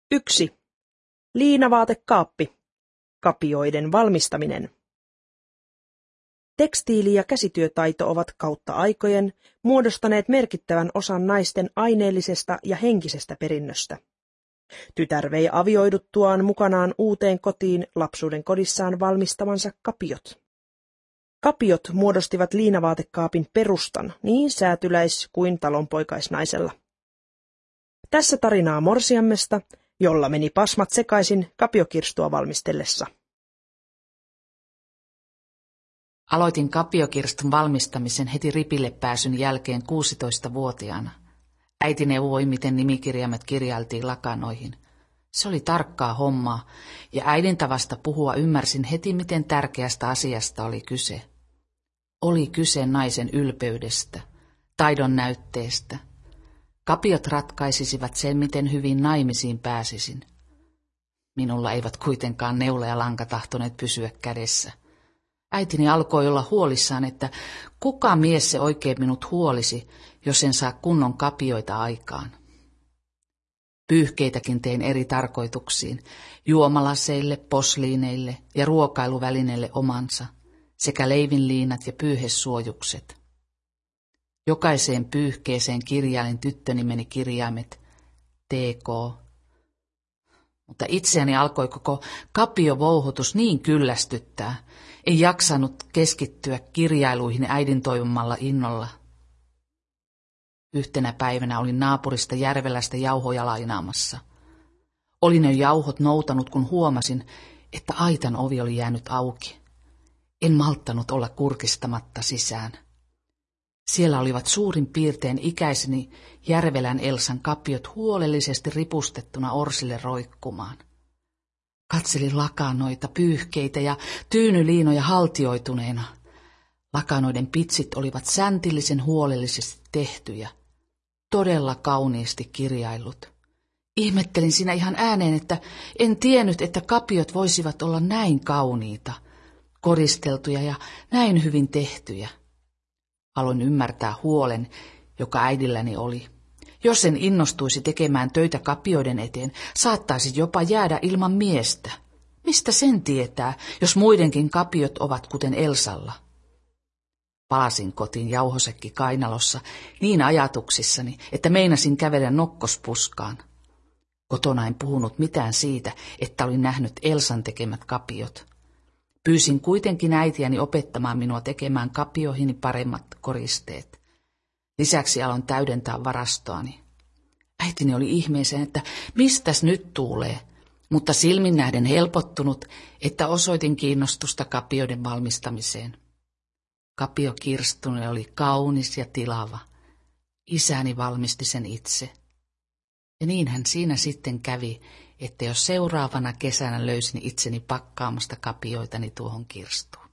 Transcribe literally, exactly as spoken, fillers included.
yksi. Liinavaatekaappi. Kapioiden valmistaminen. Tekstiili- ja käsityötaito ovat kautta aikojen muodostaneet merkittävän osan naisten aineellisesta ja henkisestä perinnöstä. Tytär vei avioiduttuaan mukanaan uuteen kotiin lapsuuden kodissaan valmistamansa kapiot. Kapiot muodostivat liinavaatekaapin perustan niin säätyläis- kuin talonpoikaisnaisella. Tässä tarinaa morsiammesta, jolla meni pasmat sekaisin kapiokirstua valmistellessa. Aloitin kapiokirstun valmistamisen heti ripille pääsyn jälkeen kuusitoistavuotiaana. Äiti neuvoi, miten nimikirjaimet kirjailtiin lakanoihin. Se oli tarkkaa hommaa, ja äidin tavasta puhua ymmärsin heti, miten tärkeästä asiasta oli kyse. Oli kyse naisen ylpeydestä, taidon näytteestä. Kapiot ratkaisisivat sen, miten hyvin naimisiin pääsisin. Minulla eivät kuitenkaan neula ja lanka tahtoneet pysyä kädessä. Äitini alkoi olla huolissaan, että kuka mies se oikein minut huolisi, jos en saa kunnon kapioita aikaan. Pyyhkeitäkin tein eri tarkoituksiin, juomalaseille, posliineille ja ruokailuvälineille omansa, sekä leivinliinat ja pyyhesuojukset. Jokaiseen pyyhkeeseen kirjailin tyttönimeni kirjaimet T K. Mutta itseäni alkoi koko kapiovouhutus niin kyllästyttää, ei jaksanut keskittyä kirjailuihin äidin toivomalla innolla. Yhtenä päivänä olin naapurista Järvelästä jauhoja lainaamassa. Olin jo jauhot noutanut, kun huomasin, että aitan ovi oli jäänyt auki. En malttanut olla kurkistamatta sisään. Siellä olivat suurin piirtein ikäiseni Järvelän Elsan kapiot huolellisesti ripustettuna orsille roikkumaan. Katselin lakanoita, pyyhkeitä ja tyynyliinoja haltioituneena. Lakanoiden pitsit olivat säntillisen huolellisesti tehtyjä, todella kauniisti kirjaillut. Ihmettelin siinä ihan ääneen, että en tiennyt, että kapiot voisivat olla näin kauniita, koristeltuja ja näin hyvin tehtyjä. Aloin ymmärtää huolen, joka äidilläni oli. Jos en innostuisi tekemään töitä kapioiden eteen, saattaisi jopa jäädä ilman miestä. Mistä sen tietää, jos muidenkin kapiot ovat kuten Elsalla? Palasin kotiin jauhosäkki kainalossa niin ajatuksissani, että meinasin kävellä nokkospuskaan. Kotona en puhunut mitään siitä, että olin nähnyt Elsan tekemät kapiot. Pyysin kuitenkin äitiäni opettamaan minua tekemään kapioihini paremmat koristeet. Lisäksi aloin täydentää varastoani. Äitini oli ihmeeseen, että mistäs nyt tuulee, mutta silmin nähden helpottunut, että osoitin kiinnostusta kapioiden valmistamiseen. Kapiokirstuni oli kaunis ja tilava. Isäni valmisti sen itse. Ja niinhän siinä sitten kävi, että jos seuraavana kesänä löysin itseni pakkaamasta kapioitani tuohon kirstuun.